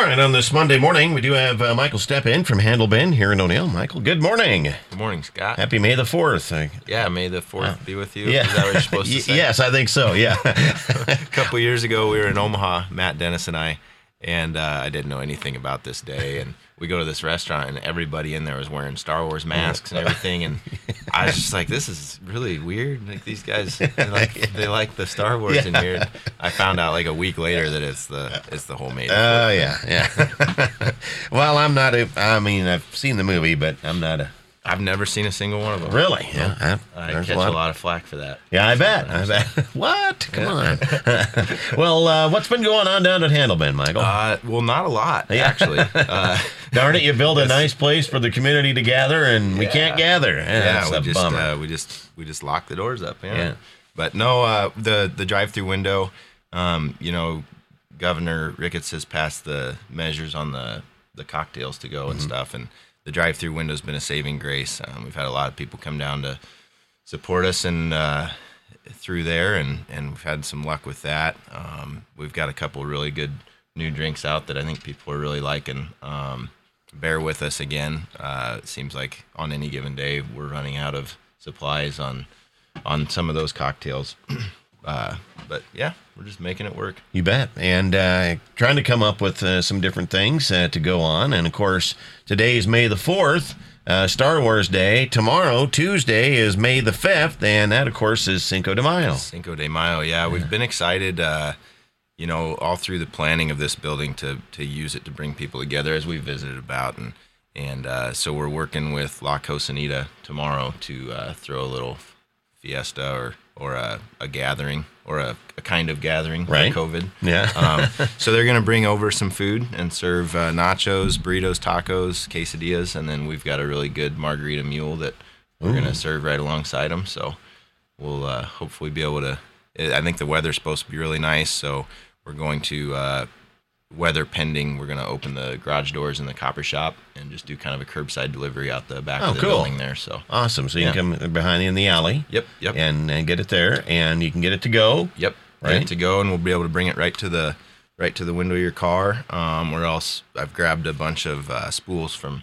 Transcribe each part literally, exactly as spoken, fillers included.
right, on this Monday morning, we do have uh, Michael step in from Handle Bend here in O'Neill. Michael, good morning. Good morning, Scott. Happy May the fourth. Uh, yeah, May the fourth uh, be with you. Yeah. Is that what you're supposed to say? Yes, I think so, yeah. A couple of years ago, we were in Omaha, Matt Dennis and I, and uh, I didn't know anything about this day. And we go to this restaurant, and everybody in there was wearing Star Wars masks and everything. And I was just like, this is really weird. Like, these guys, they like, they like the Star Wars yeah. in here. And I found out like a week later that it's the it's the whole May. Oh, uh, yeah, yeah. Well, I'm not a, I mean, I've seen the movie, but I'm not a. I've never seen a single one of them. Really? Yeah. I catch a lot, a lot of flack for that. Yeah, I bet. I bet. What? Come yeah. on. Well, uh, what's been going on down at Handle Bend, Michael? Uh, well, not a lot, actually. Uh, Darn it, you build a nice place for the community to gather, and we yeah. can't gather. Yeah, yeah that's we a just bummer. Uh, we just we just lock the doors up. Yeah. yeah. But no, uh, the the drive-through window. Um, you know, Governor Ricketts has passed the measures on the the cocktails to go and mm-hmm. stuff, and the drive-through window's been a saving grace. Um, we've had a lot of people come down to support us and uh, through there, and, and we've had some luck with that. Um, we've got a couple really good new drinks out that I think people are really liking. Um, bear with us again. Uh, it seems like on any given day we're running out of supplies on on some of those cocktails. Uh, but yeah, we're just making it work. You bet. And uh, trying to come up with uh, some different things uh, to go on. And of course, today is May the fourth, uh, Star Wars Day. Tomorrow, Tuesday, is May the fifth. And that, of course, is Cinco de Mayo. Cinco de Mayo, yeah. We've yeah. been excited, uh, you know, all through the planning of this building to, to use it to bring people together as we visited about. And, and uh, so we're working with La Cocinita tomorrow to uh, throw a little fiesta or or a, a gathering, or a, a kind of gathering right. for COVID. Yeah. um, so they're going to bring over some food and serve uh, nachos, burritos, tacos, quesadillas, and then we've got a really good margarita mule that we're going to serve right alongside them. So we'll uh, hopefully be able to, I think the weather's supposed to be really nice, so we're going to, uh, weather pending, we're going to open the garage doors in the copper shop and just do kind of a curbside delivery out the back oh, of the cool. building there. So awesome. So you yeah. can come behind you in the alley. Yep, yep. And, and get it there, and you can get it to go. Yep, right get it to go, and we'll be able to bring it right to the right to the window of your car. Um, or else I've grabbed a bunch of uh, spools from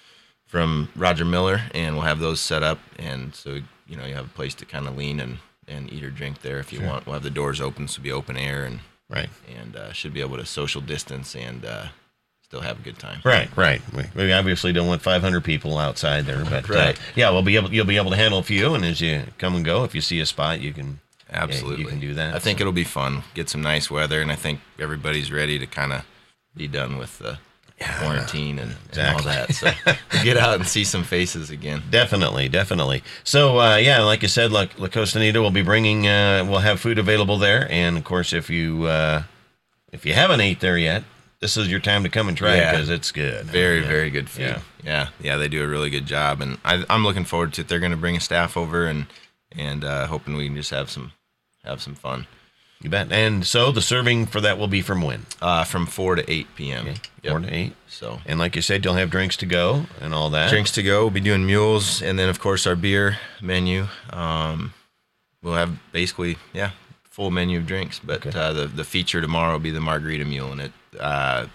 from Roger Miller, and we'll have those set up, and so you know you have a place to kind of lean and, and eat or drink there if you sure. want. We'll have the doors open, so it'll be open air and. Right. And uh, should be able to social distance and uh, still have a good time. Right, right. We, we obviously don't want five hundred people outside there, but right. uh, yeah, we'll be able you'll be able to handle a few, and as you come and go, if you see a spot, you can absolutely yeah, you can do that. I think so. it'll be fun. Get some nice weather, and I think everybody's ready to kind of be done with the yeah, quarantine and, exactly. and all that. So get out and see some faces again. Definitely, definitely. So uh, yeah, like you said, like La Costanita will be bringing. Uh, we'll have food available there, and of course, if you uh, if you haven't ate there yet, this is your time to come and try yeah. it because it's good. Very, yeah. very good food. Yeah. yeah, yeah, they do a really good job, and I, I'm looking forward to it. They're going to bring a staff over, and and uh, hoping we can just have some have some fun. You bet. And so the serving for that will be from when? Uh, from four to eight p.m. Okay. Yep. Four to eight. So, and like you said, you'll have drinks to go and all that. Drinks to go. We'll be doing mules, and then of course our beer menu. Um, we'll have basically yeah full menu of drinks, but okay. uh, the the feature tomorrow will be the margarita mule, and it uh,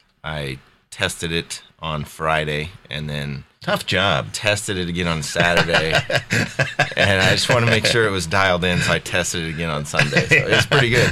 I tested it on Friday, and then. Tough job. Tested it again on Saturday, and I just want to make sure it was dialed in, so I tested it again on Sunday. So it's pretty good.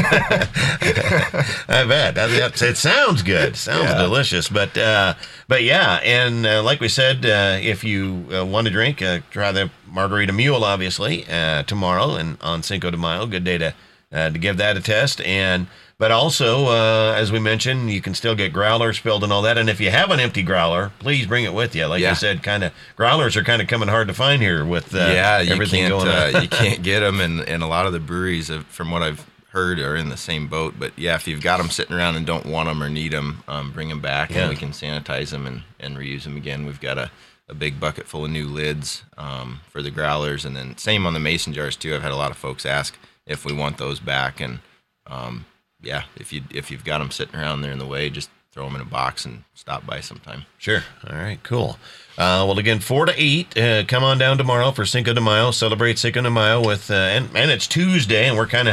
I bet. It sounds good. Sounds yeah. delicious. But uh, but yeah, and uh, like we said, uh, if you uh, want to drink, uh, try the Margarita Mule, obviously, uh, tomorrow and on Cinco de Mayo. Good day to uh, to give that a test. And But also, uh, as we mentioned, you can still get growlers filled and all that. And if you have an empty growler, please bring it with you. Like yeah. you said, kind of growlers are kind of coming hard to find here with uh, yeah, you everything can't, going on. uh, you can't get them, and, and a lot of the breweries, have, from what I've heard, are in the same boat. But yeah, if you've got them sitting around and don't want them or need them, um, bring them back, yeah. and we can sanitize them and, and reuse them again. We've got a, a big bucket full of new lids um, for the growlers, and then same on the mason jars too. I've had a lot of folks ask if we want those back, and um, yeah, if you if you've got them sitting around there in the way, just throw them in a box and stop by sometime. Sure. All right. Cool. Uh, well, again, four to eight. Uh, come on down tomorrow for Cinco de Mayo. Celebrate Cinco de Mayo with, uh, and, and it's Tuesday, and we're kind of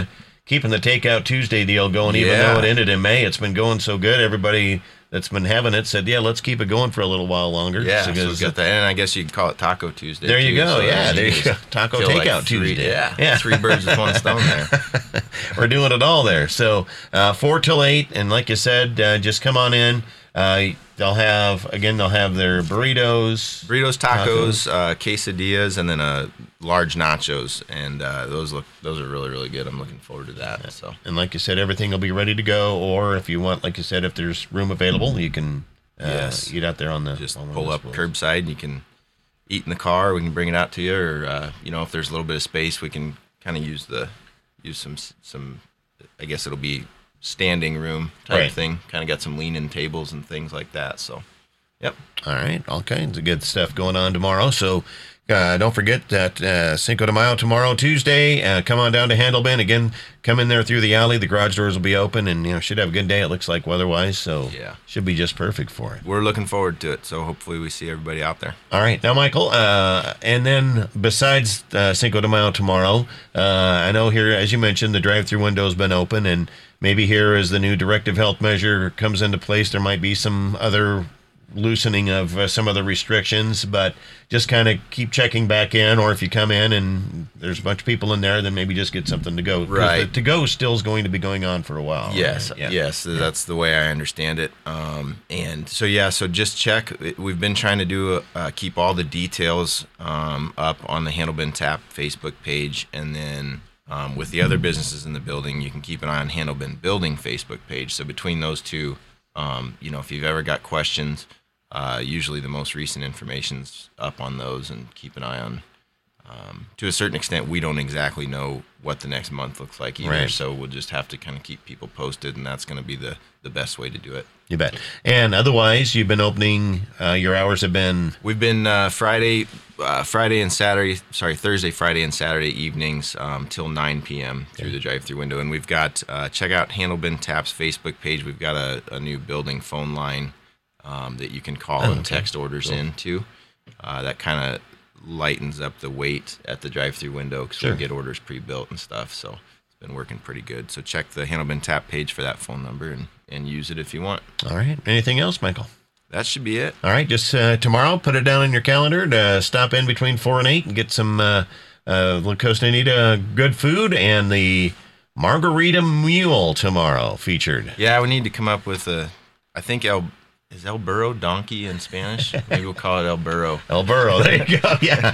keeping the Takeout Tuesday deal going, even Yeah. though it ended in May. It's been going so good. Everybody that's been having it said, yeah, let's keep it going for a little while longer. Yeah, so because, we've got that. And I guess you could call it Taco Tuesday. there you too, go. so Yeah, you there you just go. Taco kill Takeout like three- Tuesday. Yeah, Yeah. three birds with one stone there. We're doing it all there. So uh, four till eight, and like you said, uh, just come on in. Uh, they'll have again. They'll have their burritos, Burritos, tacos, uh, quesadillas, and then uh, large nachos, and uh, those look those are really really good. I'm looking forward to that. So, and like you said, everything will be ready to go. Or if you want, like you said, if there's room available, you can uh, Yes. eat out there on the just on one pull of up those spots. curbside, and you can eat in the car. We can bring it out to you, or uh, you know, if there's a little bit of space, we can kind of use the use some some. I guess it'll be standing room type Right. thing. Kind of got some lean-in tables and things like that. So, yep. All right, all kinds of good stuff going on tomorrow. So uh, don't forget that uh, Cinco de Mayo tomorrow, Tuesday. Uh, come on down to Handlebin. Again, come in there through the alley. The garage doors will be open, and you know should have a good day. It looks like weather-wise, so Yeah. should be just perfect for it. We're looking forward to it. So hopefully we see everybody out there. All right, now Michael, uh, and then besides uh, Cinco de Mayo tomorrow, uh, I know here, as you mentioned, the drive-through window's been open, and maybe here as the new directive health measure comes into place, there might be some other loosening of uh, some of the restrictions, but just kind of keep checking back in, or if you come in and there's a bunch of people in there, then maybe just get something to go. 'Cause Right. the to-go still is going to be going on for a while. Yes, right? Yeah. yes, that's the way I understand it. Um, and so yeah, so just check. We've been trying to do uh, keep all the details um, up on the Handlebin Tap Facebook page, and then um, with the other businesses in the building, you can keep an eye on Handlebin Building Facebook page. So between those two, um, you know, if you've ever got questions, uh, usually the most recent information's up on those, and keep an eye on. Um, to a certain extent, we don't exactly know what the next month looks like either, Right. so we'll just have to kind of keep people posted, and that's going to be the, the best way to do it. You bet. And otherwise, you've been opening, uh, your hours have been... We've been uh, Friday, uh, Friday and Saturday, sorry, Thursday, Friday, and Saturday evenings um, till nine p.m. through the drive-through window, and we've got uh, check out Handlebin Tap's Facebook page. We've got a, a new building phone line um, that you can call Oh, and okay. text orders Cool. in to. Uh, that kind of lightens up the wait at the drive-through window because Sure. we get orders pre-built and stuff. So it's been working pretty good. So check the Handlebin Tap page for that phone number and, and use it if you want. All right. Anything else, Michael? That should be it. All right, just uh, tomorrow, put it down in your calendar to stop in between four and eight and get some uh, uh, La Costa Anita good food and the Margarita Mule tomorrow featured. Yeah, we need to come up with a. I think El is El Burro donkey in Spanish. Maybe we'll call it El Burro. El Burro, there you go. Yeah,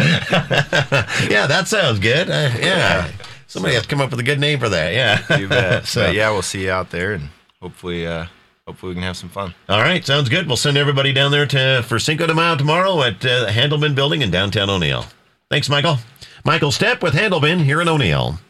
yeah, that sounds good. Uh, yeah, somebody has to come up with a good name for that. Yeah, You bet. So- But yeah, we'll see you out there, and hopefully, uh, hopefully we can have some fun. All right, sounds good. We'll send everybody down there to for Cinco de Mayo tomorrow at uh, the Handleman Building in downtown O'Neill. Thanks, Michael. Michael Stepp with Handleman here in O'Neill.